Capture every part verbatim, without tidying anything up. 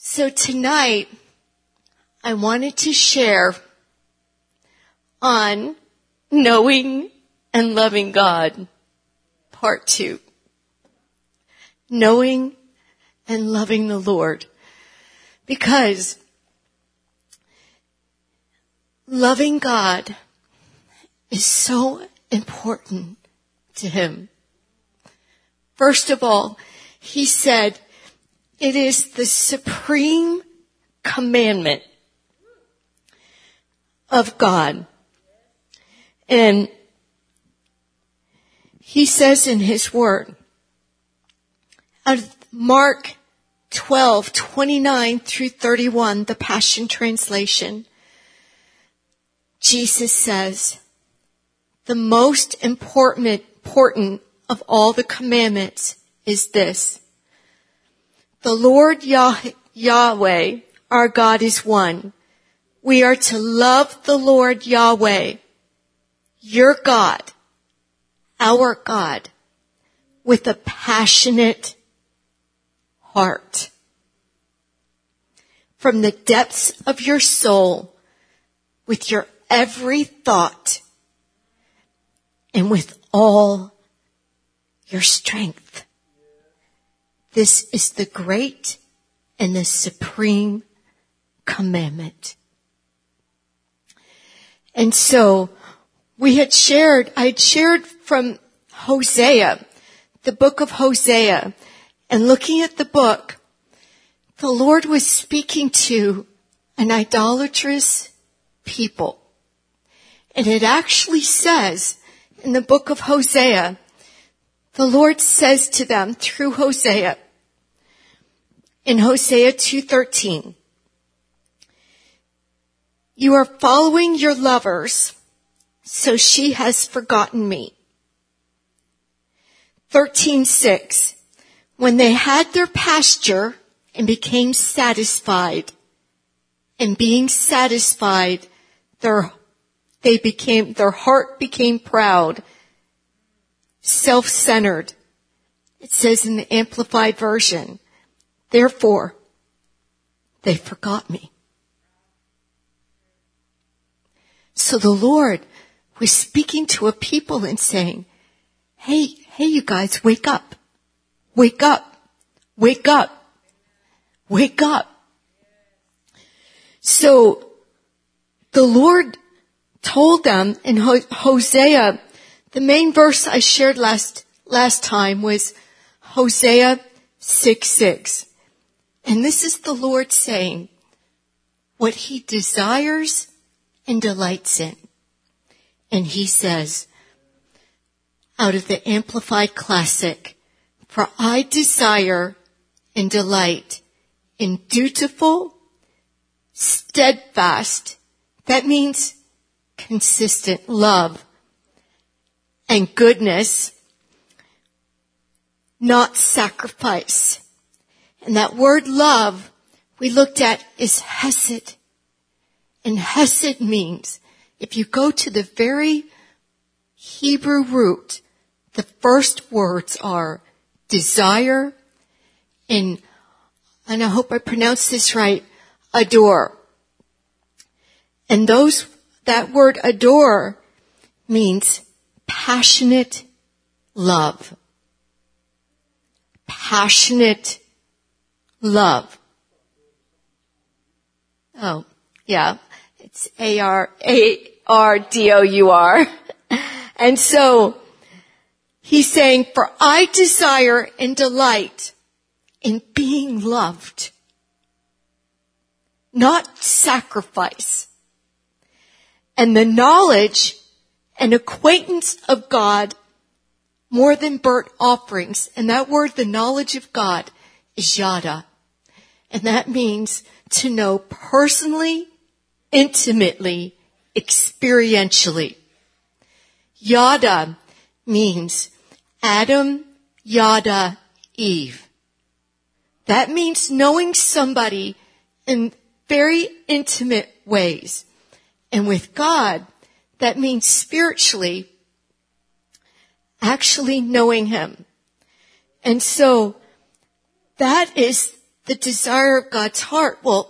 So tonight, I wanted to share on knowing and loving God, part two. Knowing and loving the Lord. Because loving God is so important to him. First of all, he said, it is the supreme commandment of God. And he says in his word, out of Mark twelve, twenty-nine through thirty-one, the Passion Translation, Jesus says, the most important, important of all the commandments is this. The Lord Yah- Yahweh, our God, is one. We are to love the Lord Yahweh, your God, our God, with a passionate heart. From the depths of your soul, with your every thought, and with all your strength. This is the great and the supreme commandment. And so we had shared, I had shared from Hosea, the book of Hosea, and looking at the book, the Lord was speaking to an idolatrous people. And it actually says in the book of Hosea, the Lord says to them through Hosea, in Hosea two thirteen, you are following your lovers, so she has forgotten me. thirteen six, when they had their pasture and became satisfied, and being satisfied, their they became their heart became proud, self-centered. It says in the Amplified Version, therefore, they forgot me. So the Lord was speaking to a people and saying, hey, hey, you guys, wake up, wake up, wake up, wake up. So the Lord told them in Hosea, the main verse I shared last, last time was Hosea six six. And this is the Lord saying what he desires and delights in. And he says, out of the Amplified Classic, for I desire and delight in dutiful, steadfast, that means consistent love and goodness, not sacrifice. And that word love we looked at is hesed. And hesed means, if you go to the very Hebrew root, the first words are desire and, and I hope I pronounced this right, adore. And those, that word adore means passionate love. Passionate love. Oh, yeah. It's A R A R D O U R. And so he's saying, for I desire and delight in being loved, not sacrifice. And the knowledge and acquaintance of God more than burnt offerings. And that word, the knowledge of God, is yada. And that means to know personally, intimately, experientially. Yada means Adam, Yada, Eve. That means knowing somebody in very intimate ways. And with God, that means spiritually, actually knowing him. And so that is the desire of God's heart. Well,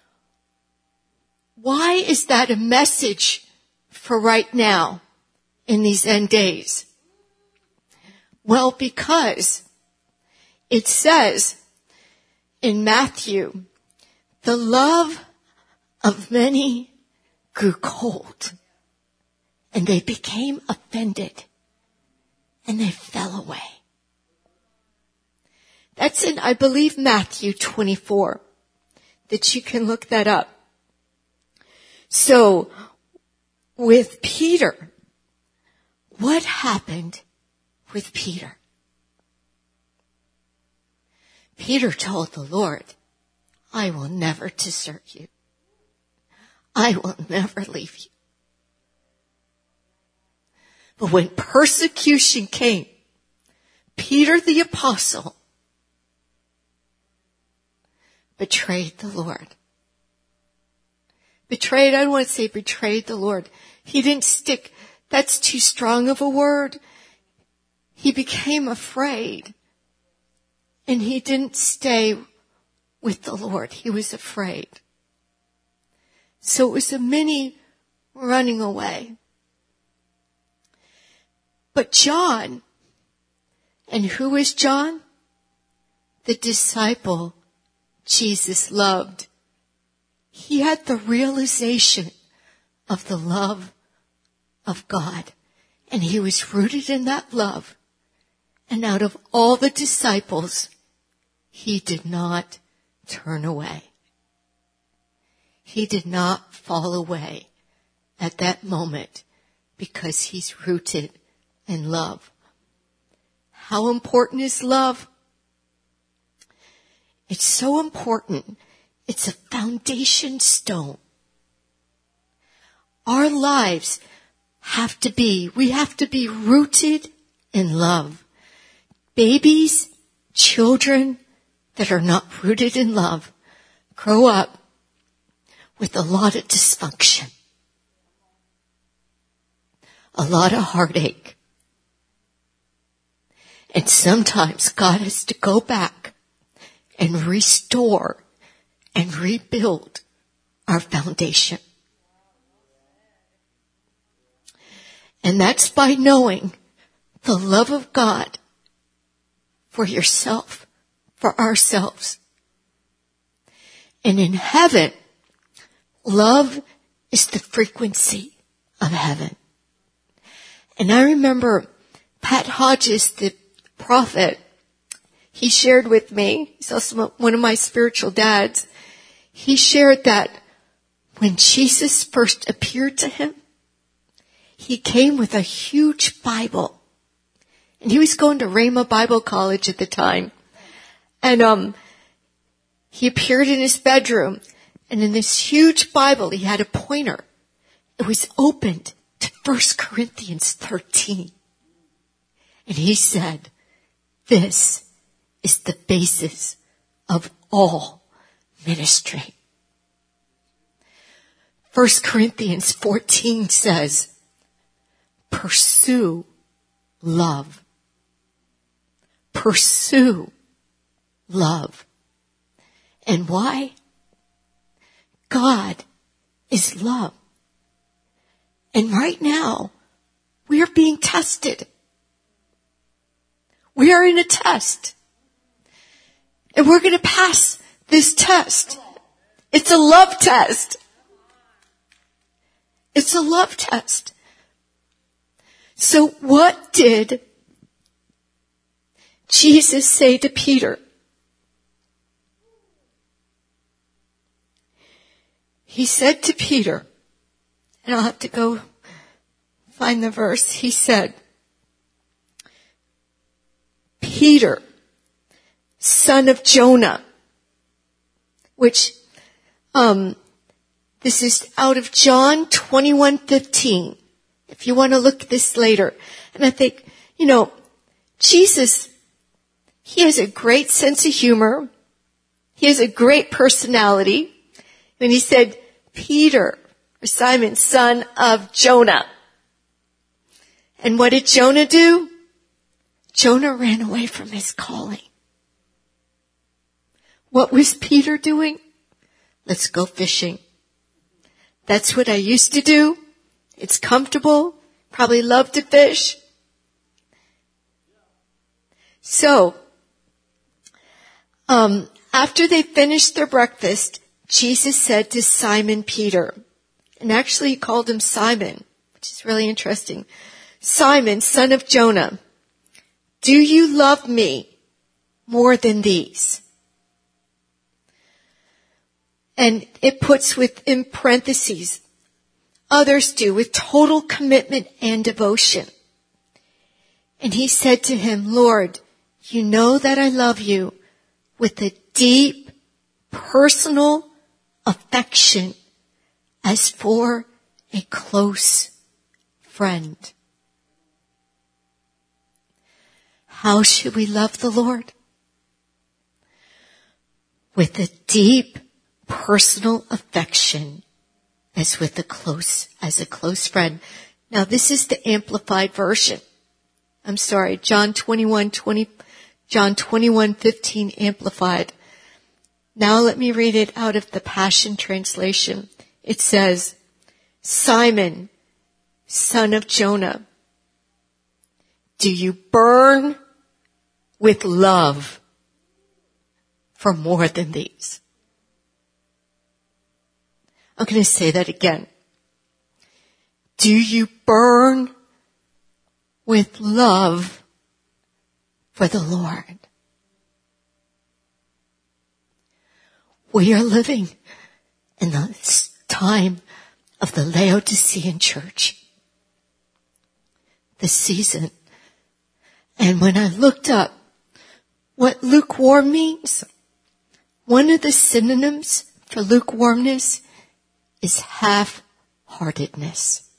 why is that a message for right now in these end days? Well, because it says in Matthew, the love of many grew cold, and they became offended, and they fell away. That's in, I believe, Matthew twenty-four, that you can look that up. So, with Peter, what happened with Peter? Peter told the Lord, I will never desert you. I will never leave you. But when persecution came, Peter the apostle betrayed the Lord. Betrayed, I don't want to say betrayed the Lord. He didn't stick, that's too strong of a word. He became afraid. And he didn't stay with the Lord. He was afraid. So it was a many running away. But John, and who is John? The disciple Jesus loved. He had the realization of the love of God. And he was rooted in that love. And out of all the disciples, he did not turn away. He did not fall away at that moment because he's rooted in love. How important is love? It's so important. It's a foundation stone. Our lives have to be, we have to be rooted in love. Babies, children that are not rooted in love grow up with a lot of dysfunction, a lot of heartache. And sometimes God has to go back and restore and rebuild our foundation. And that's by knowing the love of God for yourself, for ourselves. And in heaven, love is the frequency of heaven. And I remember Pat Hodges, the prophet, he shared with me, he's also one of my spiritual dads, he shared that when Jesus first appeared to him, he came with a huge Bible. And he was going to Rhema Bible College at the time. And um, he appeared in his bedroom. And in this huge Bible, he had a pointer. It was opened to First Corinthians thirteen. And he said, this is the basis of all ministry. First Corinthians fourteen says, pursue love. Pursue love. And why? God is love. And right now, we are being tested. We are in a test. And we're going to pass this test. It's a love test. It's a love test. So what did Jesus say to Peter? He said to Peter, and I'll have to go find the verse. He said, Peter, son of Jonah, which, um, this is out of John twenty-one fifteen. If you want to look at this later. And I think, you know, Jesus, he has a great sense of humor. He has a great personality. And he said, Peter, or Simon, son of Jonah. And what did Jonah do? Jonah ran away from his calling. What was Peter doing? Let's go fishing. That's what I used to do. It's comfortable. Probably love to fish. So, um, after they finished their breakfast, Jesus said to Simon Peter, and actually he called him Simon, which is really interesting. Simon, son of Jonah, do you love me more than these? And it puts within parentheses, others do, with total commitment and devotion. And he said to him, Lord, you know that I love you with a deep, personal affection as for a close friend. How should we love the Lord? With a deep, personal affection as with a close, as a close friend. Now this is the amplified version. I'm sorry, John twenty-one, twenty, John twenty-one, fifteen amplified. Now let me read it out of the Passion Translation. It says, Simon, son of Jonah, do you burn with love for more than these? I'm going to say that again. Do you burn with love for the Lord? We are living in the time of the Laodicean church, the season. And when I looked up what lukewarm means, one of the synonyms for lukewarmness is half-heartedness.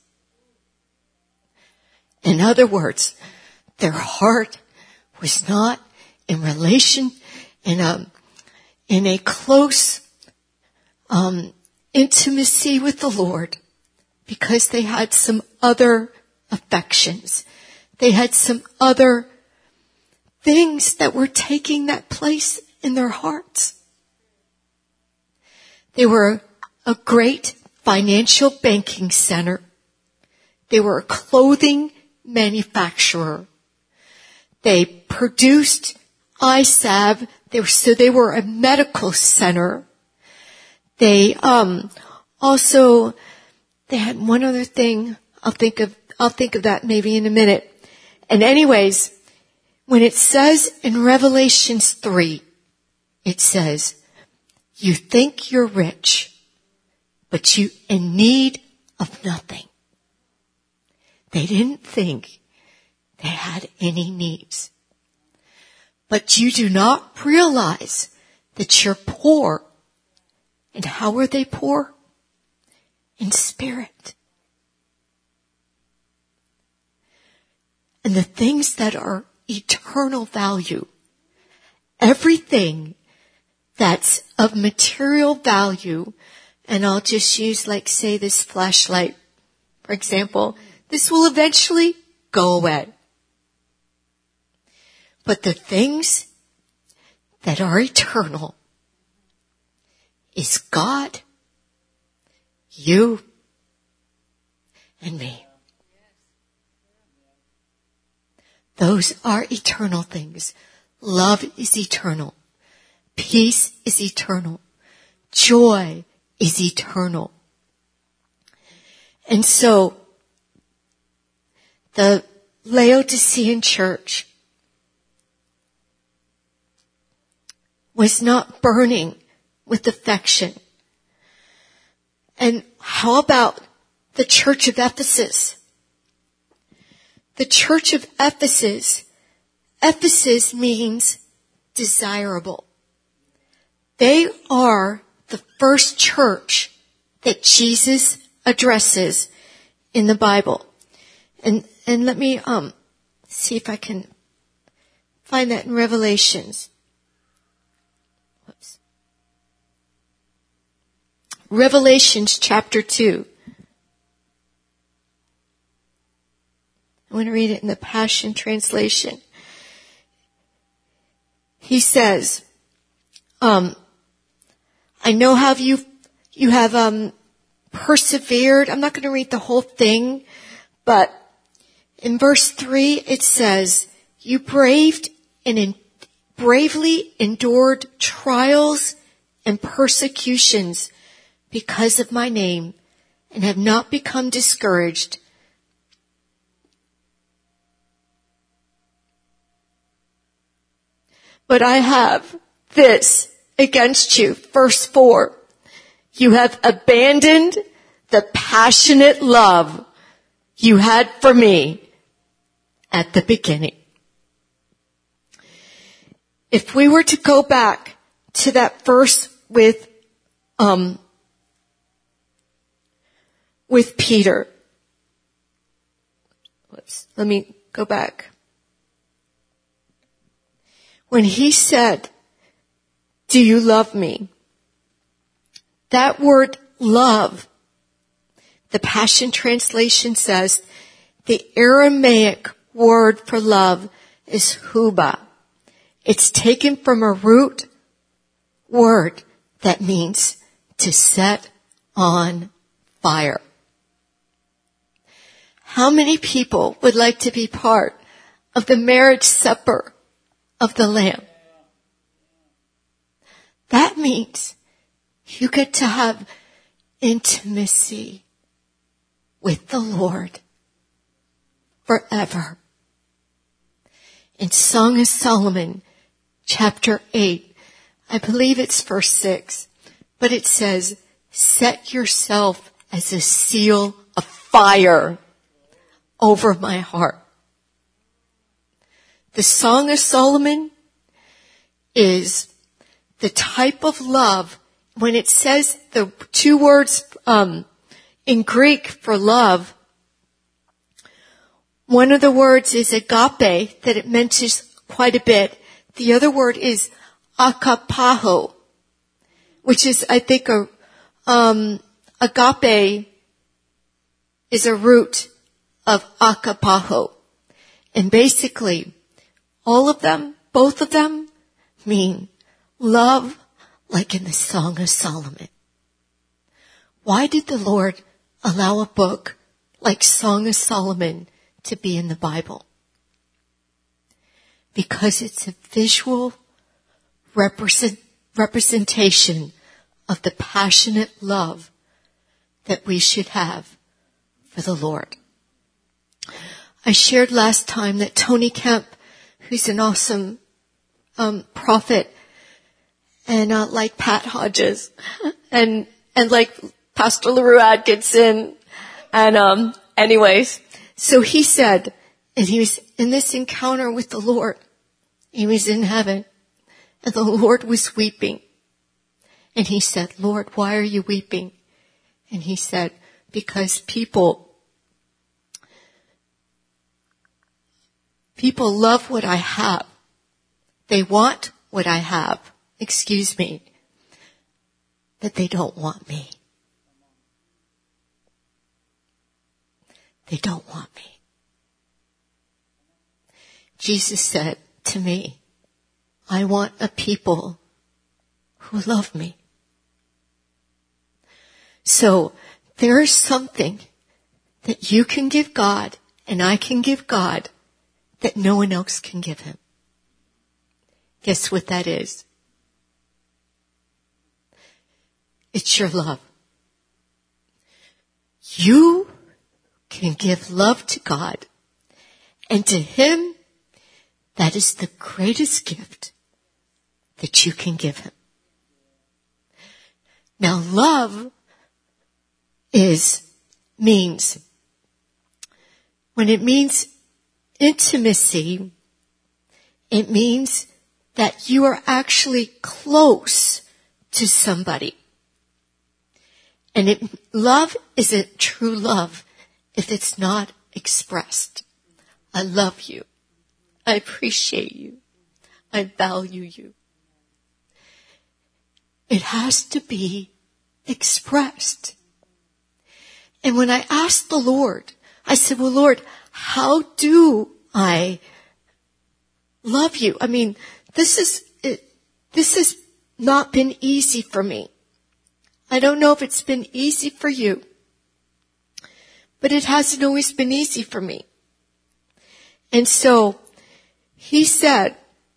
In other words, their heart was not in relation, in a, in a close um, intimacy with the Lord, because they had some other affections. They had some other things that were taking that place in their hearts. They were a great financial banking center. They were a clothing manufacturer. They produced eye salve. They were, so they were a medical center. They um also they had one other thing. I'll think of I'll think of that maybe in a minute. And anyways, when it says in Revelations three, it says, you think you're rich, but you in need of nothing. They didn't think they had any needs. But you do not realize that you're poor. And how are they poor? In spirit. And the things that are eternal value, everything that's of material value, and I'll just use, like, say, this flashlight, for example, this will eventually go away. But the things that are eternal is God, you, and me. Those are eternal things. Love is eternal. Peace is eternal. Joy is eternal. And so, the Laodicean church was not burning with affection. And how about the church of Ephesus? The church of Ephesus, Ephesus means desirable. They are the first church that Jesus addresses in the Bible. And and let me um see if I can find that in Revelations. Whoops. Revelations chapter two. I want to read it in the Passion Translation. He says, um, I know how you, you have, um, persevered. I'm not going to read the whole thing, but in verse three, it says, you braved and in, bravely endured trials and persecutions because of my name and have not become discouraged. But I have this against you. Verse four. You have abandoned the passionate love you had for me at the beginning. If we were to go back to that verse with, um, with Peter. Let's, let me go back. When he said, do you love me? That word love, the Passion Translation says, the Aramaic word for love is huba. It's taken from a root word that means to set on fire. How many people would like to be part of the marriage supper of the Lamb? That means you get to have intimacy with the Lord forever. In Song of Solomon, chapter eight, I believe it's verse six, but it says, set yourself as a seal of fire over my heart. The Song of Solomon is the type of love, when it says the two words um, in Greek for love, one of the words is agape, that it mentions quite a bit. The other word is akapaho, which is, I think, a um, agape is a root of akapaho. And basically, all of them, both of them, mean love like in the Song of Solomon. Why did the Lord allow a book like Song of Solomon to be in the Bible? Because it's a visual represent, representation of the passionate love that we should have for the Lord. I shared last time that Tony Kemp, who's an awesome um, prophet, and uh, like Pat Hodges, and and like Pastor LaRue Atkinson, and um, anyways, so he said, and he was in this encounter with the Lord. He was in heaven, and the Lord was weeping, and he said, Lord, why are you weeping? And he said, because people, people love what I have. They want what I have. Excuse me, but they don't want me. They don't want me. Jesus said to me, I want a people who love me. So there is something that you can give God and I can give God that no one else can give him. Guess what that is? It's your love. You can give love to God, and to him, that is the greatest gift that you can give him. Now, love is, means, when it means intimacy, it means that you are actually close to somebody. And it, love isn't true love if it's not expressed. I love you. I appreciate you. I value you. It has to be expressed. And when I asked the Lord, I said, well, Lord, how do I love you? I mean, this is, it, this has not been easy for me. I don't know if it's been easy for you, but it hasn't always been easy for me. And so he said,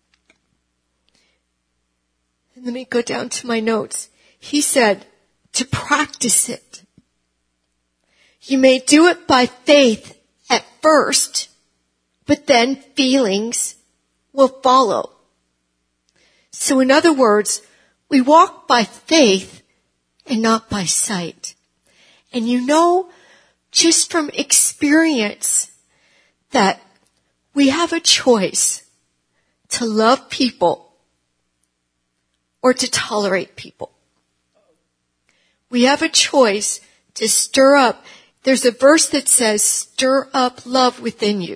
and let me go down to my notes. He said to practice it. You may do it by faith at first, but then feelings will follow. So in other words, we walk by faith and not by sight. And you know, just from experience, that we have a choice to love people or to tolerate people. We have a choice to stir up. There's a verse that says, stir up love within you.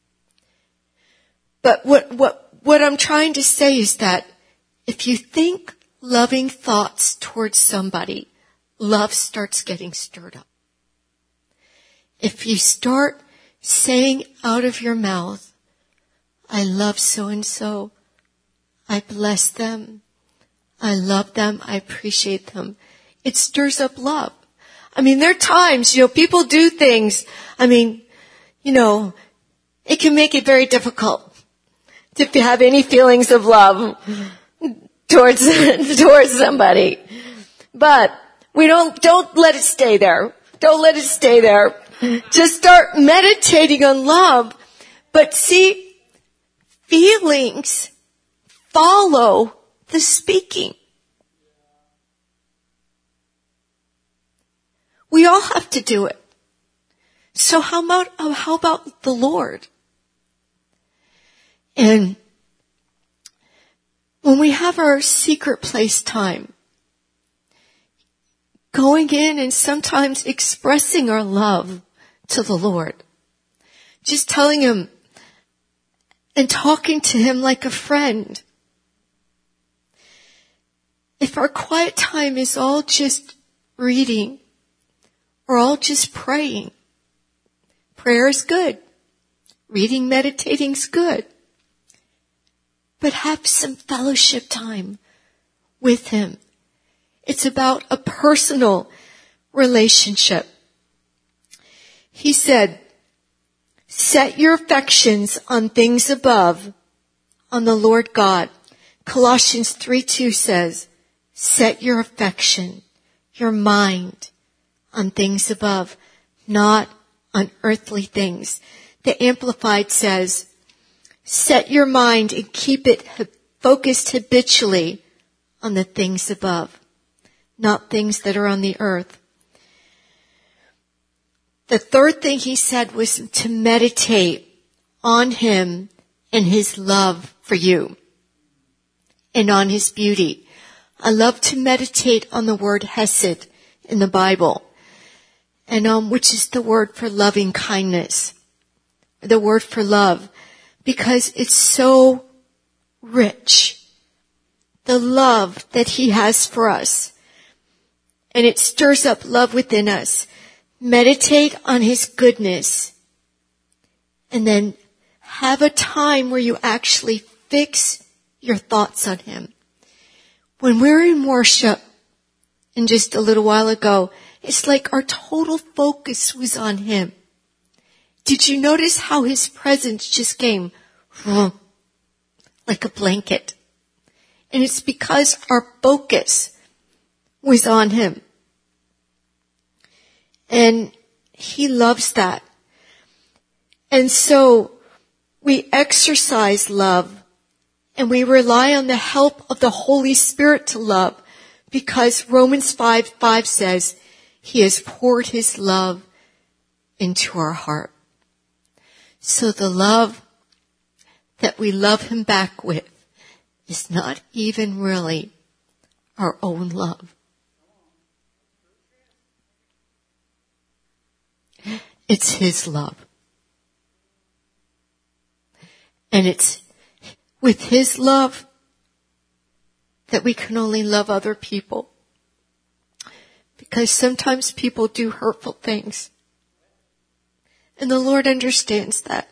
But what, what, what I'm trying to say is that if you think loving thoughts towards somebody, love starts getting stirred up. If you start saying out of your mouth, I love so-and-so, I bless them, I love them, I appreciate them, it stirs up love. I mean, there are times, you know, people do things, I mean, you know, it can make it very difficult to have any feelings of love towards, towards somebody. But we don't, don't let it stay there. Don't let it stay there. Just start meditating on love. But see, feelings follow the speaking. We all have to do it. So how about, how about the Lord? And when we have our secret place time, going in and sometimes expressing our love to the Lord, just telling Him and talking to Him like a friend. If our quiet time is all just reading or all just praying, prayer is good. Reading, meditating is good. But have some fellowship time with Him. It's about a personal relationship. He said, set your affections on things above, on the Lord God. Colossians three two says, set your affection, your mind on things above, not on earthly things. The Amplified says, set your mind and keep it focused habitually on the things above, not things that are on the earth. The third thing he said was to meditate on Him and His love for you and on His beauty. I love to meditate on the word hesed in the Bible, and um, which is the word for loving kindness, the word for love, because it's so rich, the love that He has for us, and it stirs up love within us. Meditate on His goodness, and then have a time where you actually fix your thoughts on Him. When we're in worship, and just a little while ago, it's like our total focus was on Him. Did you notice how His presence just came like a blanket? And it's because our focus was on Him. And He loves that. And so we exercise love, and we rely on the help of the Holy Spirit to love, because Romans five five says He has poured His love into our heart. So the love that we love Him back with is not even really our own love. It's His love. And it's with His love that we can only love other people. Because sometimes people do hurtful things. And the Lord understands that.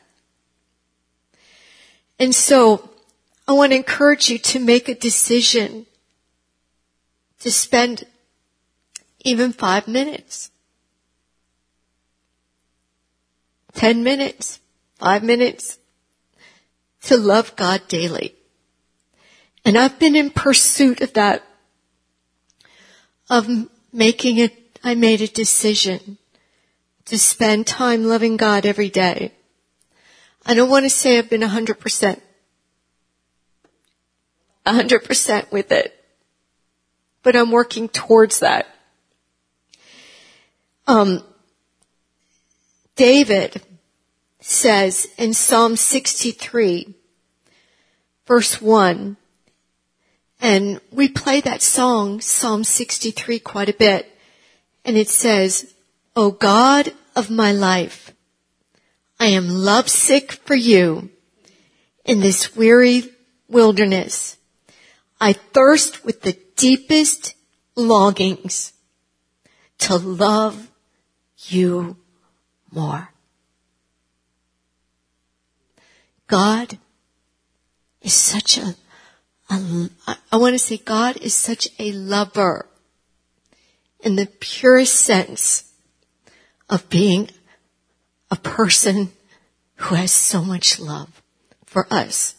And so, I want to encourage you to make a decision to spend even five minutes, ten minutes, five minutes to love God daily. And I've been in pursuit of that, of making it, I made a decision to spend time loving God every day. I don't want to say I've been one hundred percent, one hundred percent with it, but I'm working towards that. Um, David says in Psalm sixty-three, verse one, and we play that song, Psalm sixty-three, quite a bit, and it says, O God of my life, I am lovesick for you in this weary wilderness. I thirst with the deepest longings to love you more. God is such a, a I want to say God is such a lover in the purest sense of being a person who has so much love for us.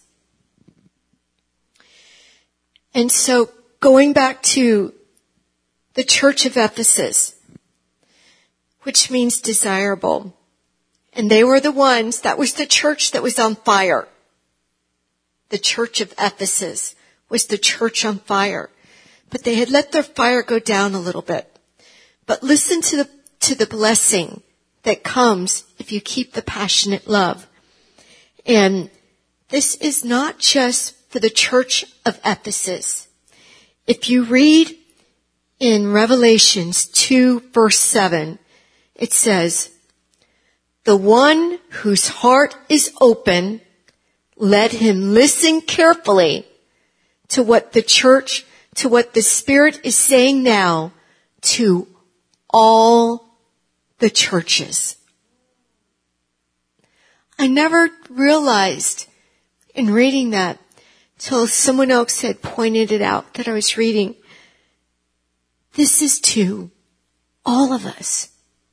And so going back to the church of Ephesus, which means desirable, and they were the ones, that was the church that was on fire. The church of Ephesus was the church on fire. But they had let their fire go down a little bit. But listen to the, to the blessing that comes if you keep the passionate love. And this is not just for the church of Ephesus. If you read in Revelations two verse seven, it says, the one whose heart is open, let him listen carefully to what the church, to what the Spirit is saying now to all the churches. I never realized in reading that till someone else had pointed it out that I was reading. This is to all of us.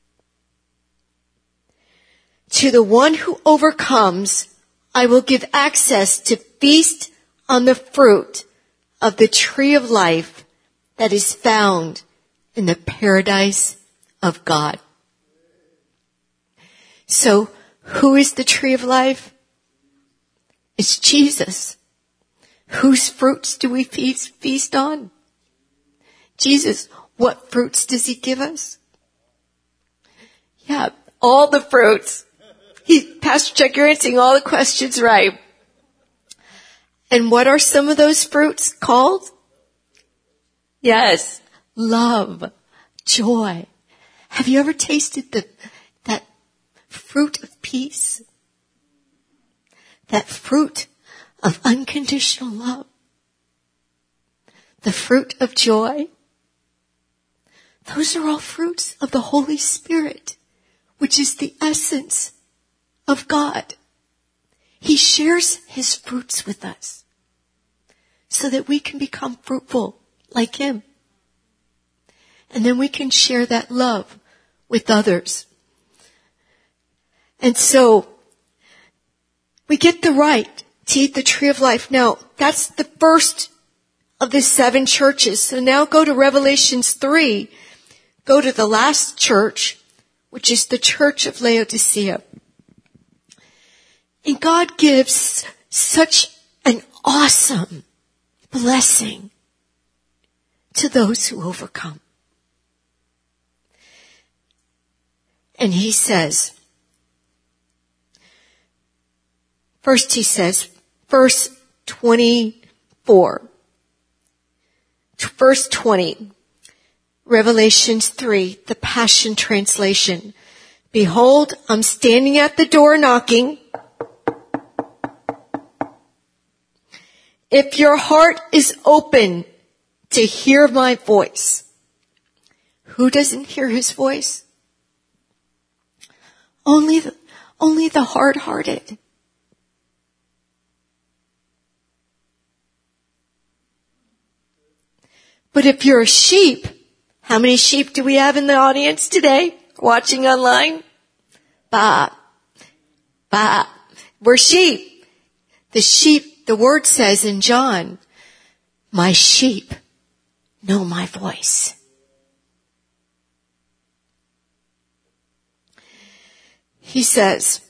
To the one who overcomes, I will give access to feast on the fruit of the tree of life that is found in the paradise of God. So, who is the tree of life? It's Jesus. Whose fruits do we feast, feast on? Jesus. What fruits does he give us? Yeah, all the fruits. He, Pastor Chuck, you're answering all the questions right. And what are some of those fruits called? Yes, love, joy. Have you ever tasted the, that fruit of peace? That fruit of unconditional love? The fruit of joy? Those are all fruits of the Holy Spirit, which is the essence of God. He shares his fruits with us so that we can become fruitful like him. And then we can share that love with others. And so we get the right to eat the tree of life. Now, that's the first of the seven churches. So now go to Revelations three. Go to the last church, which is the church of Laodicea. And God gives such an awesome blessing to those who overcome. And he says, first he says, verse twenty-four, verse twenty, Revelations three, the Passion Translation. Behold, I'm standing at the door knocking. If your heart is open to hear my voice, who doesn't hear his voice? Only the, only the hard-hearted. But if you're a sheep, How many sheep do we have in the audience today? Watching online? Bah. Bah. We're sheep. The sheep, the word says in John, my sheep know my voice. He says,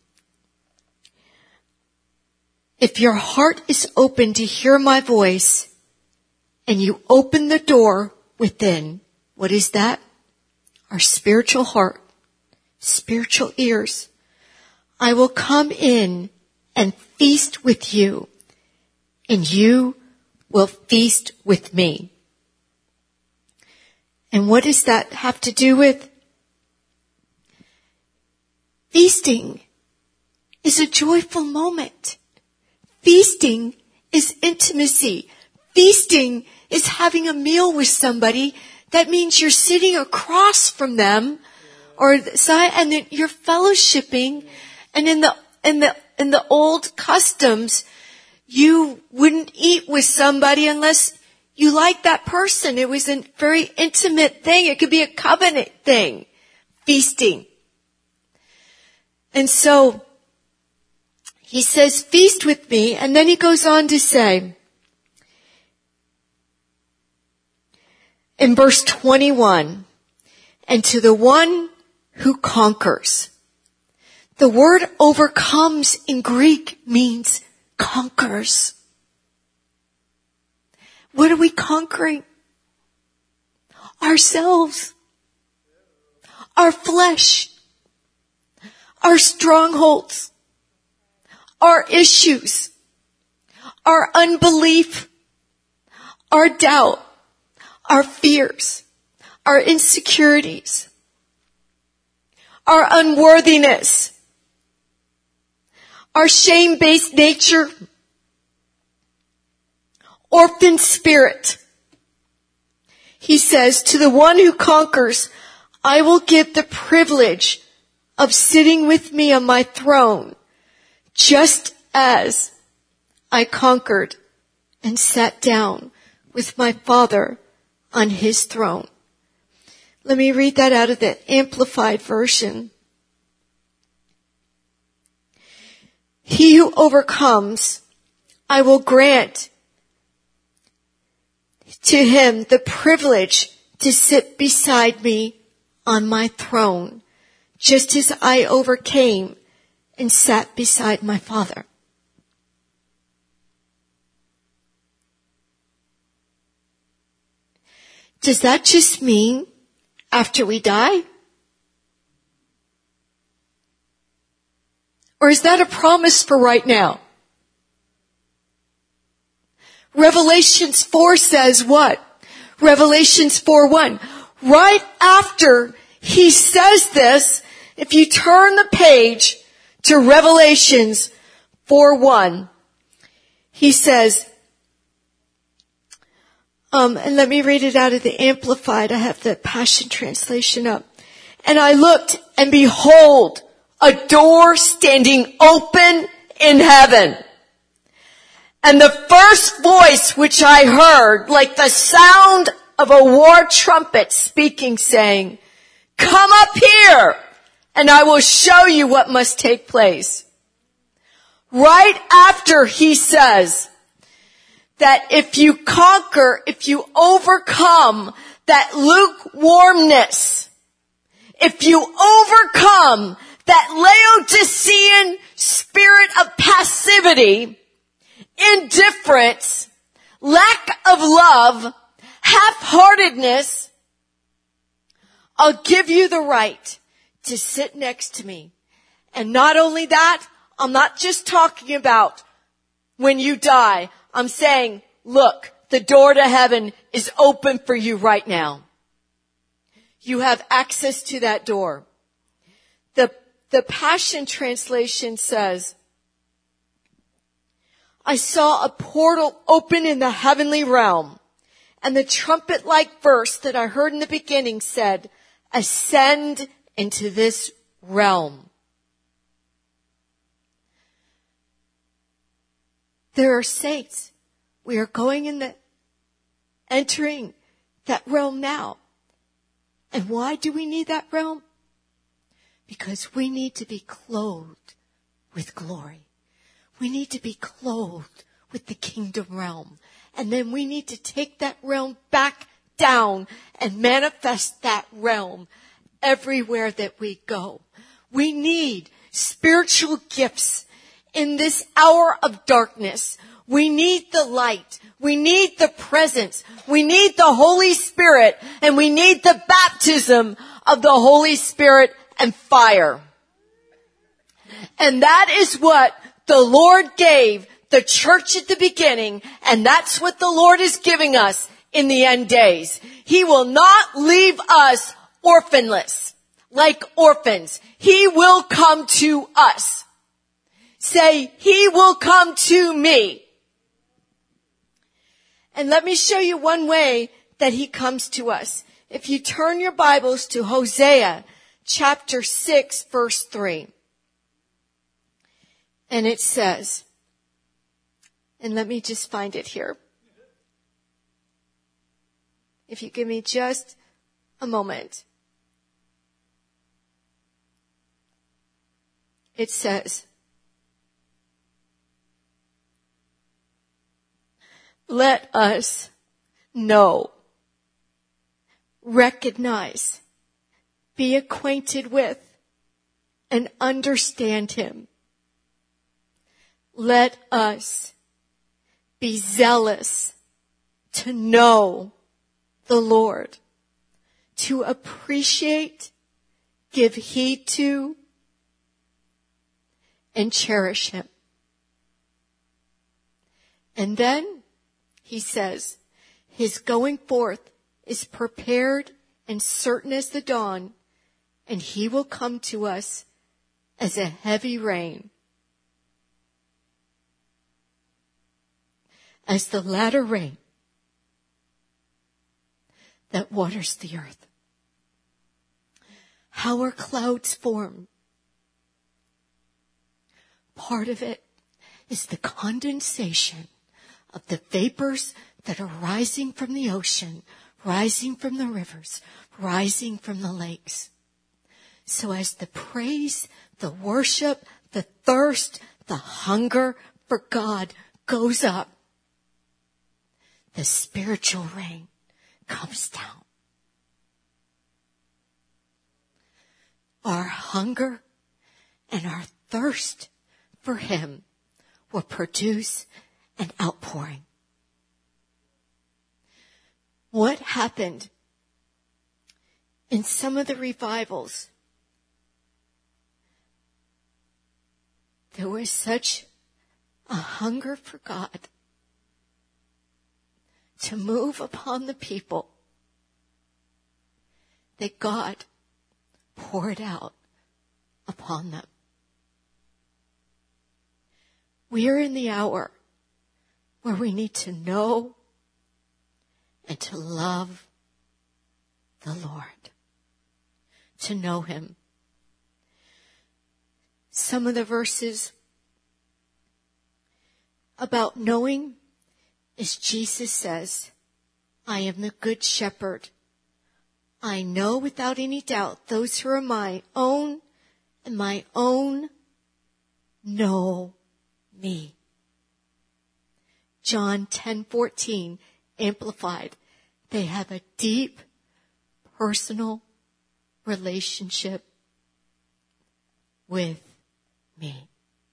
if your heart is open to hear my voice and you open the door within, what is that? Our spiritual heart, spiritual ears. I will come in and feast with you, and you will feast with me. And what does that have to do with? Feasting is a joyful moment. Feasting is intimacy. Feasting is having a meal with somebody. That means you're sitting across from them, or and then you're fellowshipping. And in the in the in the old customs, you wouldn't eat with somebody unless you liked that person. It was a very intimate thing. It could be a covenant thing. Feasting. And so he says, feast with me. And then he goes on to say, in verse twenty-one, and to the one who conquers. The word overcomes in Greek means conquers. What are we conquering? Ourselves. Our flesh. Our strongholds. Our issues. Our unbelief. Our doubt. Our fears. Our insecurities. Our unworthiness. Our shame-based nature. Orphan spirit. He says, to the one who conquers, I will give the privilege of sitting with me on my throne, just as I conquered and sat down with my Father on his throne. Let me read that out of the Amplified Version. He who overcomes, I will grant to him the privilege to sit beside me on my throne, just as I overcame and sat beside my Father. Does that just mean after we die? Or is that a promise for right now? Revelations four says what? Revelations four one. Right after he says this, if you turn the page to Revelations four one, he says, um, and let me read it out of the Amplified. I have the Passion Translation up. And I looked, and behold, a door standing open in heaven. And the first voice which I heard, like the sound of a war trumpet speaking, saying, come up here, and I will show you what must take place. Right after he says that if you conquer, if you overcome that lukewarmness, if you overcome that Laodicean spirit of passivity, indifference, lack of love, half-heartedness, I'll give you the right to sit next to me. And not only that, I'm not just talking about when you die. I'm saying, look, the door to heaven is open for you right now. You have access to that door. The, the Passion Translation says, I saw a portal open in the heavenly realm, and the trumpet-like verse that I heard in the beginning said, ascend into this realm. There are saints. We are going in the, entering that realm now. And why do we need that realm? Because we need to be clothed with glory. We need to be clothed with the kingdom realm. And then we need to take that realm back down and manifest that realm everywhere that we go. We need spiritual gifts in this hour of darkness. We need the light. We need the presence. We need the Holy Spirit. And we need the baptism of the Holy Spirit and fire. And that is what the Lord gave the church at the beginning. And that's what the Lord is giving us in the end days. He will not leave us orphanless, like orphans. He will come to us. Say, He will come to me. And let me show you one way that He comes to us. If you turn your Bibles to Hosea chapter six, verse three. And it says, and let me just find it here. If you give me just a moment. It says, let us know, recognize, be acquainted with, and understand Him. Let us be zealous to know the Lord, to appreciate, give heed to, and cherish Him. And then He says, His going forth is prepared and certain as the dawn, and He will come to us as a heavy rain, as the latter rain that waters the earth. How are clouds formed? Part of it is the condensation of the vapors that are rising from the ocean, rising from the rivers, rising from the lakes. So as the praise, the worship, the thirst, the hunger for God goes up, the spiritual rain comes down. Our hunger and our thirst for Him will produce an outpouring. What happened in some of the revivals? There was such a hunger for God to move upon the people that God poured out upon them. We are in the hour where we need to know and to love the Lord, to know Him. Some of the verses about knowing is Jesus says, I am the good shepherd. I know without any doubt those who are my own and my own know me. John ten fourteen, Amplified. They have a deep personal relationship with me.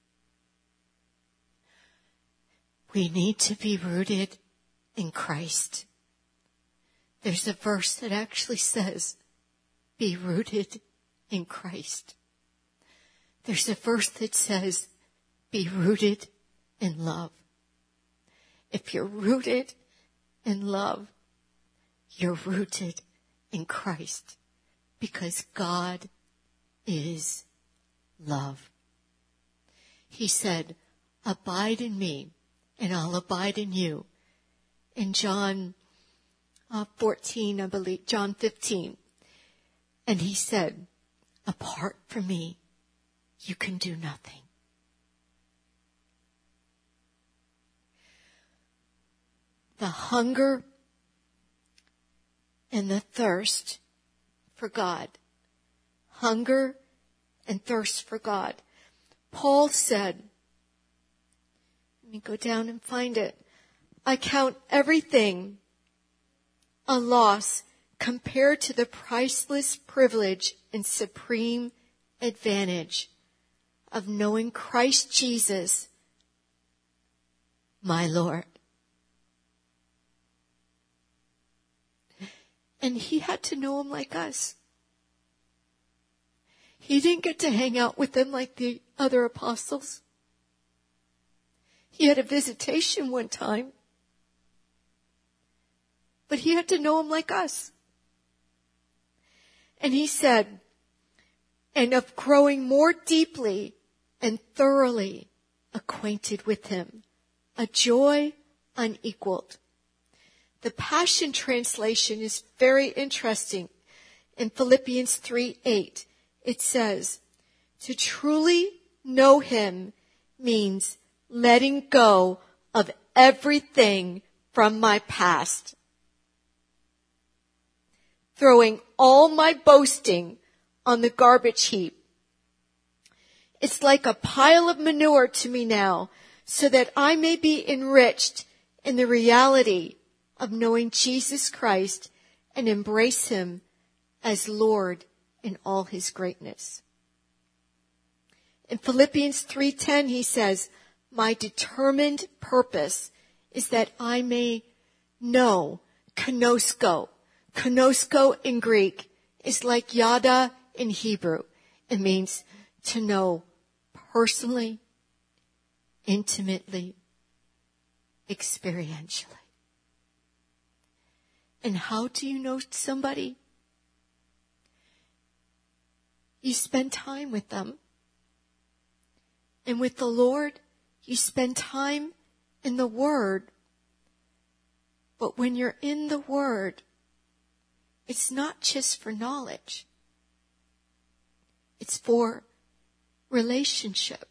We need to be rooted in Christ. There's a verse that actually says, be rooted in Christ. There's a verse that says, be rooted in love. If you're rooted in love, you're rooted in Christ, because God is love. He said, abide in me and I'll abide in you. In John uh, fourteen, I believe, John fifteen. And He said, apart from me, you can do nothing. The hunger and the thirst for God. Hunger and thirst for God. Paul said, let me go down and find it. I count everything a loss compared to the priceless privilege and supreme advantage of knowing Christ Jesus, my Lord. And he had to know him like us. He didn't get to hang out with them like the other apostles. He had a visitation one time. But he had to know him like us. And he said, and of growing more deeply and thoroughly acquainted with him, a joy unequaled. The Passion Translation is very interesting. In Philippians three eight, it says, to truly know him means letting go of everything from my past, throwing all my boasting on the garbage heap. It's like a pile of manure to me now, so that I may be enriched in the reality of knowing Jesus Christ and embrace him as Lord in all his greatness. In Philippians three ten, he says, my determined purpose is that I may know, kenosko. Kenosko in Greek is like yada in Hebrew. It means to know personally, intimately, experientially. And how do you know somebody? You spend time with them. And with the Lord, you spend time in the Word. But when you're in the Word, it's not just for knowledge. It's for relationship.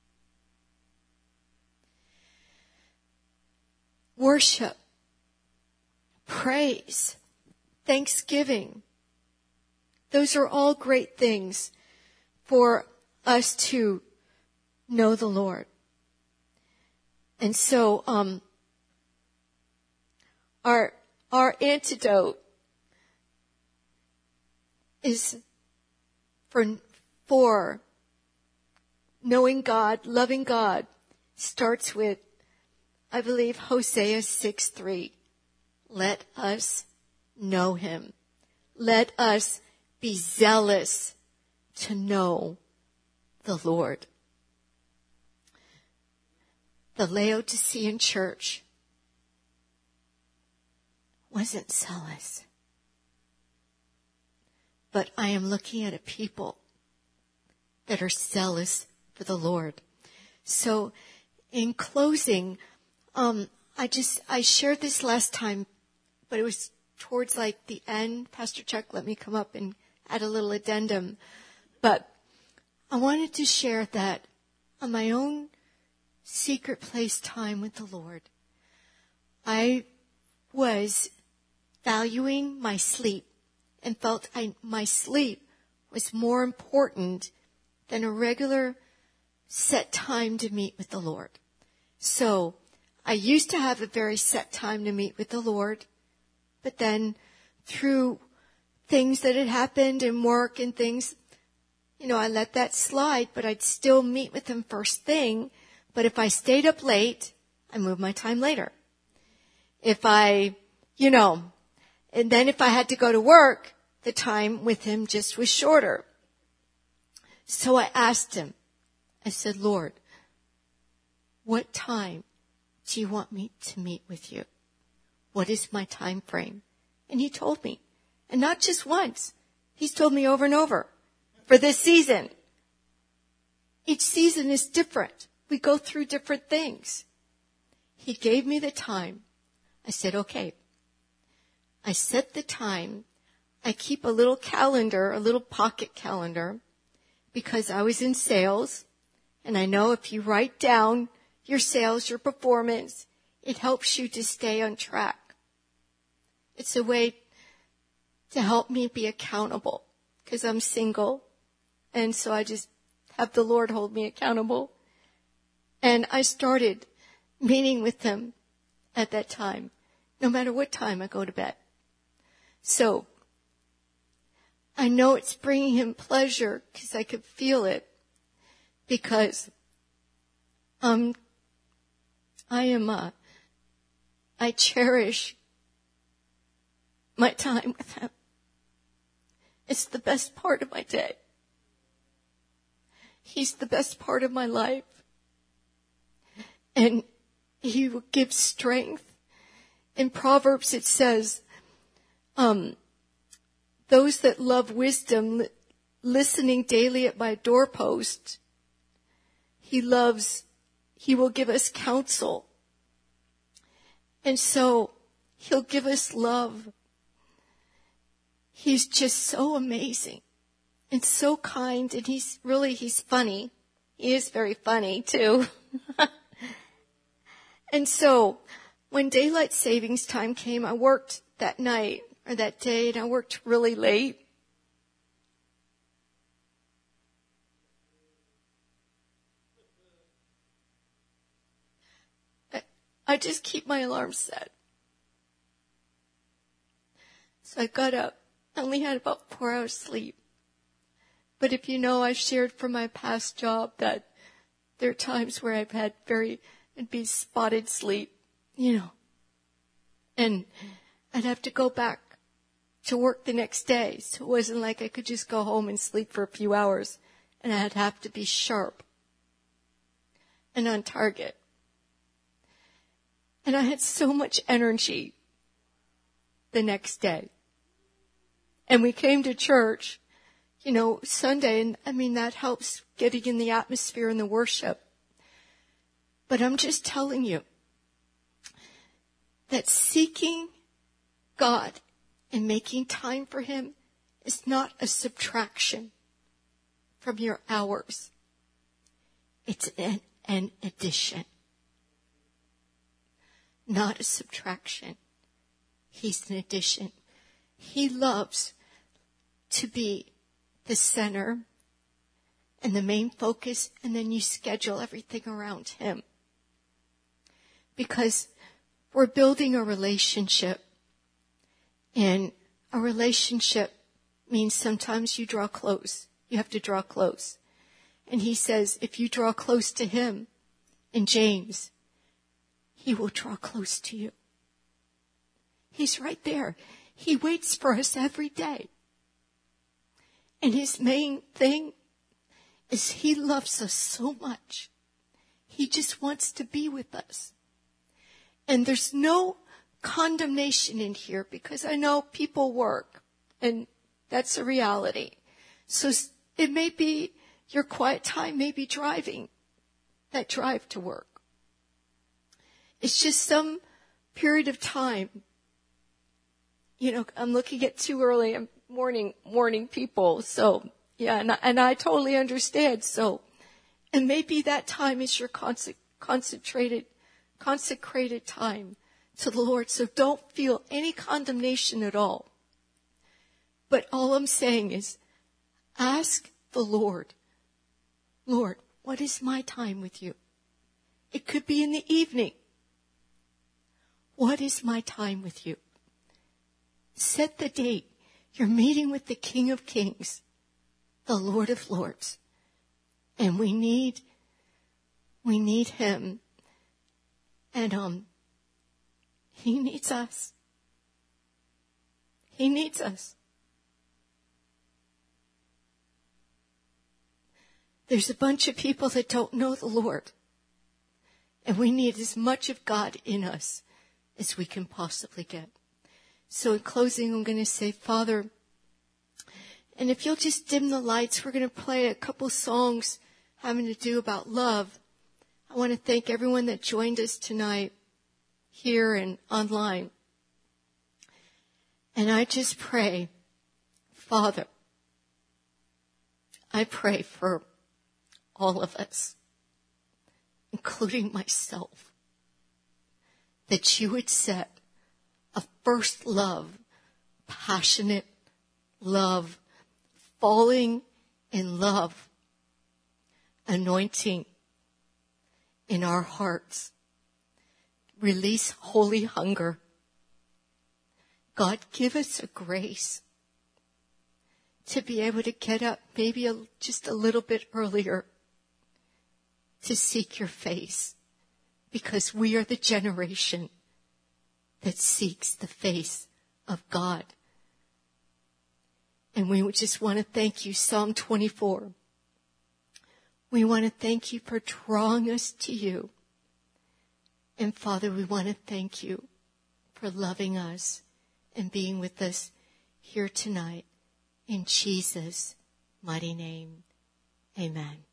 Worship, praise, thanksgiving. Those are all great things for us to know the Lord. And so, um, our, our antidote is for, for knowing God, loving God, starts with, I believe, Hosea six three. Let us know him. Let us be zealous to know the Lord. The Laodicean church wasn't zealous. But I am looking at a people that are zealous for the Lord. So in closing, um, I just, I shared this last time, but it was towards like the end. Pastor Chuck let me come up and add a little addendum. But I wanted to share that on my own secret place time with the Lord, I was valuing my sleep and felt I, my sleep was more important than a regular set time to meet with the Lord. So I used to have a very set time to meet with the Lord, but then through things that had happened in work and things, you know, I let that slide, but I'd still meet with him first thing. But if I stayed up late, I moved my time later. If I, you know, and then if I had to go to work, the time with him just was shorter. So I asked him, I said, Lord, what time do you want me to meet with you? What is my time frame? And he told me. And not just once. He's told me over and over. For this season. Each season is different. We go through different things. He gave me the time. I said, okay. I set the time. I keep a little calendar, a little pocket calendar, because I was in sales. And I know if you write down your sales, your performance, it helps you to stay on track. It's a way to help me be accountable because I'm single. And so I just have the Lord hold me accountable. And I started meeting with them at that time, no matter what time I go to bed. So I know it's bringing him pleasure because I could feel it, because um, I am uh, I cherish my time with him. It's the best part of my day. He's the best part of my life. And he will give strength. In Proverbs it says, um, those that love wisdom, li- listening daily at my doorpost, he loves, he will give us counsel. And so he'll give us love. He's just so amazing and so kind, and he's really, he's funny. He is very funny too. And so when daylight savings time came, I worked that night or that day, and I worked really late. I, I just keep my alarm set. So I got up. I only had about four hours sleep. But if you know, I've shared from my past job that there are times where I've had very, it'd be spotted sleep, you know. And I'd have to go back to work the next day. So it wasn't like I could just go home and sleep for a few hours. And I'd have to be sharp and on target. And I had so much energy the next day. And we came to church, you know, Sunday, and I mean, that helps getting in the atmosphere and the worship. But I'm just telling you that seeking God and making time for him is not a subtraction from your hours. It's an, an addition, not a subtraction. He's an addition. He loves to be the center and the main focus, and then you schedule everything around him. Because we're building a relationship, and a relationship means sometimes you draw close. You have to draw close. And he says, if you draw close to him, in James, he will draw close to you. He's right there. He waits for us every day. And his main thing is he loves us so much. He just wants to be with us. And there's no condemnation in here, because I know people work, and that's a reality. So it may be your quiet time, may be driving, that drive to work. It's just some period of time. You know, I'm looking at too early. I'm morning, morning people. So, yeah, and I, and I totally understand. So, and maybe that time is your conse- concentrated, consecrated time to the Lord. So don't feel any condemnation at all. But all I'm saying is, ask the Lord, Lord, what is my time with you? It could be in the evening. What is my time with you? Set the date. You're meeting with the King of Kings, the Lord of Lords. And we need, we need him. And, um, he needs us. He needs us. There's a bunch of people that don't know the Lord. And we need as much of God in us as we can possibly get. So in closing, I'm going to say, Father, and if you'll just dim the lights, we're going to play a couple songs having to do about love. I want to thank everyone that joined us tonight here and online. And I just pray, Father, I pray for all of us, including myself, that you would set a first love, passionate love, falling in love, anointing in our hearts. Release holy hunger. God, give us a grace to be able to get up maybe a, just a little bit earlier to seek your face, because we are the generation that seeks the face of God. And we just want to thank you, Psalm twenty-four. We want to thank you for drawing us to you. And Father, we want to thank you for loving us and being with us here tonight. In Jesus' mighty name, amen.